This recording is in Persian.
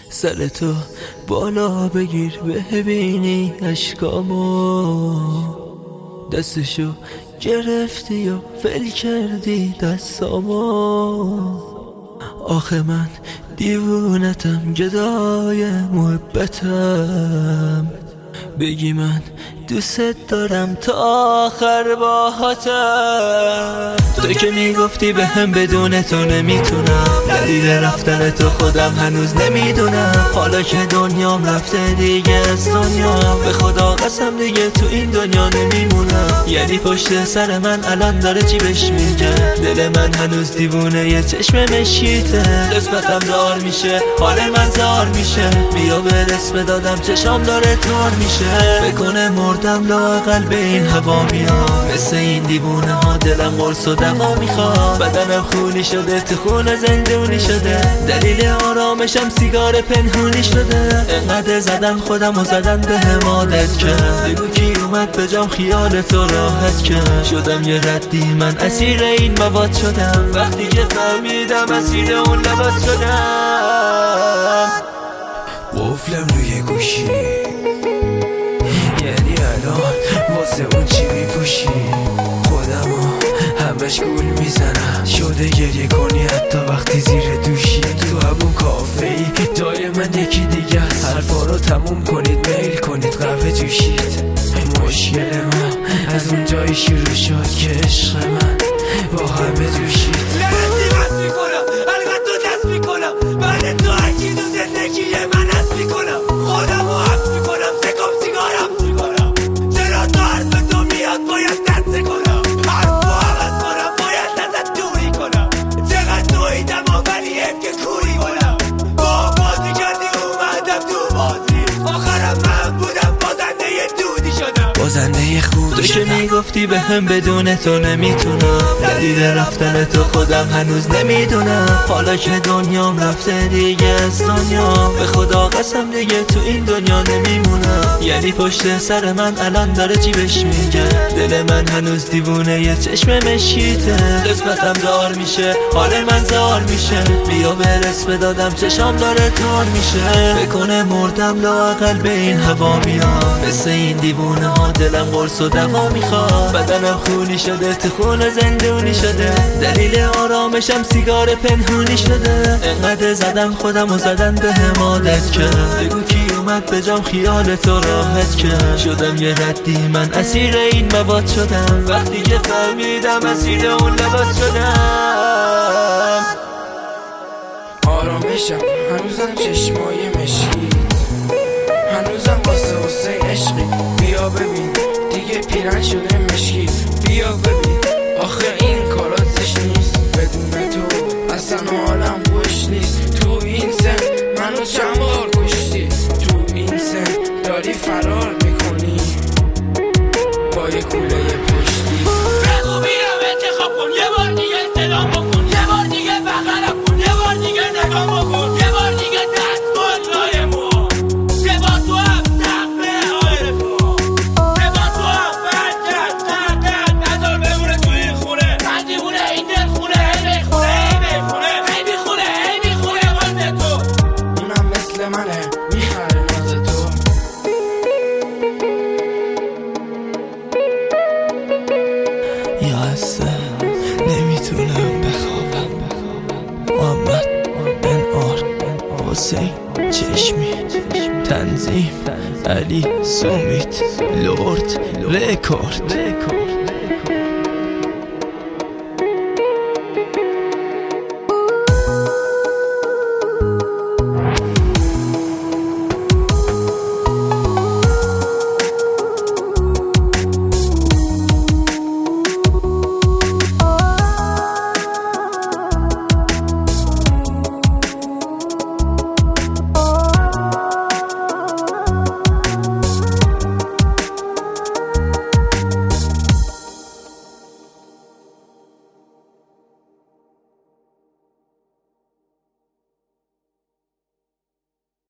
سرتو بالا بگیر ببینی اشکامو، دستشو گرفتی و فل کردی دستامو. آخه من دیوونتم گدای محبتم، بگی من دوست دارم تا آخر باهاتم. تو که میگفتی به هم بدون تو نمیتونم، دلیل رفتن تو خودم هنوز نمیدونم. حالا که دنیام رفته دیگه از دنیا، به خدا قسم دیگه تو این دنیا نمیمونم. یعنی پشت سر من الان داره چی بهش میگه؟ دل من هنوز دیوونه یه چشم مشکیته. قسمتم دار میشه، حال من زار میشه، بیا برس بدادم چشام داره تار میشه. بکنه مردم لااقل به این هوا میام، مثل این دیوونه ها دلم قرص و دوا میخواد. بدنم خونی شده تو خون زندونی شده، دلیل آرامشم سیگار پنهونی شده. انقدر زدم خودم و زدن به همادت کرد، بگو کی اومد به جام خیال تو راحت کرد. شدم یه ردی من اسیر این مواد شدم، وقتی که فهمیدم اسیر اون لبات شدم. قفلم روی گوشی، یعنی الان واسه اون چی میپوشی؟ خودمو همش گول میزنم، شده گریه کنی حتی وقتی زیر دوشی. تو همون کافه ای جای من یکی دیگه است، حرفا رو تموم کنید میل کنید قهوه جوشید. مشکل ما از اون جایی شروع شد که عشق من با همه جوشید. لعنتی بس میکنم، البته تو دست میکنم، بعد تو هرکی تو زندگی من هست میکنم. خودم رو حبس میکنم، سکم سیگار حبس میکنم. چرا تو حرف تو میاد باید دست کنم، حرف رو عوض کنم باید ازت دوری کنم. چقدر دویدم ولی حیف که کوری کنم. با بازی کردی اومدم تو بازی، آخرم من بودم بازنده دودی شدم، بازنده خوبی تو که شدم. میگفتی به هم بدون تو نمیتونم، دلیل رفتن تو خودم هنوز نمیدونم. حالا که دنیام رفته دیگه از دنیا، به خدا قسم دیگه تو این دنیا نمیمونم. یعنی پشت سر من الان داره چی بهش میگه؟ دل من هنوز دیوونه یه چشم مشکیته. قسمتم دار میشه، حال من زار میشه، بیا برس بدادم چشام داره تار میشه. بکنه مردم لااقل به این هوا میام، مثل این دیوونه ها دلم قرص و دوا میخواد. بدنم خونی شده تو خون زندونی شده، دلیل آرامشم سیگار پنهونی شده. انقدر زدم خودم و زدن به همادت کرد، بگو کی اومد به جام خیال تو راحت کرد. شدم یه ردی من اسیر این مواد شدم، وقتی که فهمیدم اسیر اون لبات شدم. آرامشم هنوزم چشمای مشکی، هنوزم واسه حسین عشقی. بیا ببین دیگه پیرن شده مشکی، بیا ببین آخه این کاراتش نیست. بدون تو اصلا حالم خوش نیست. تو این سن منو چند بار کشتی، تو این سن داری فرار میکنی با یه کوله پشتی. بگو بیرم انتخاب کن، یه بار دیگه سلام بکن، یه بار دیگه بغلم کن، یه بار دیگه نگام بکن، یه بار دیگه دست کن لای مو. که با تو هم سقفه آرزو، که با تو هم برگرد سردرد نذار بمونه تو این خونه. من دیوونه این دل خونه، هی بیخونه هی بیخونه هی بیخونه هی بیخونه واسه تو. اونم مثل منه میخره ناز تو. یا هسته نمیتونم بخوابم. محمد بن آر، حسین چشمی، تنظیم علی سومیت، لورد رکورد.